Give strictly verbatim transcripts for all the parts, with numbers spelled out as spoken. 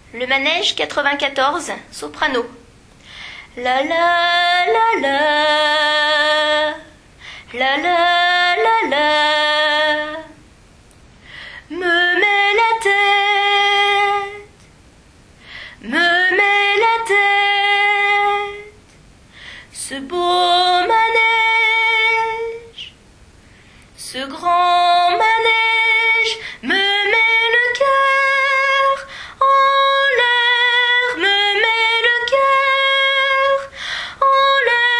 Le manège quatre-vingt-quatorze, soprano. La la la la, la la la la, me met la tête, me met la tête, ce beau manège, ce grand manège me met le cœur en l'air, me met le cœur en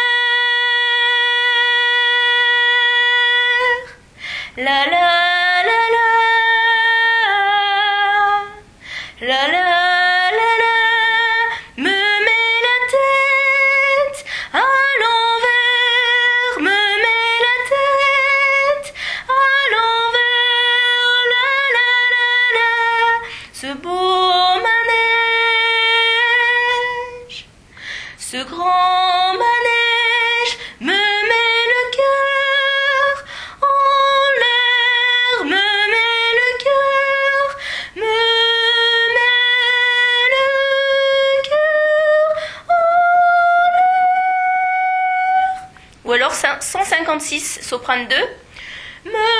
l'air. La la la la, la la la la, me met la tête à l'envers, me met la tête à l'envers. La la la la, ce beau manège, ce grand manège me met le cœur en l'air, me met le cœur, me met le cœur en l'air. Ou alors cent cinquante-six, soprane deux. Me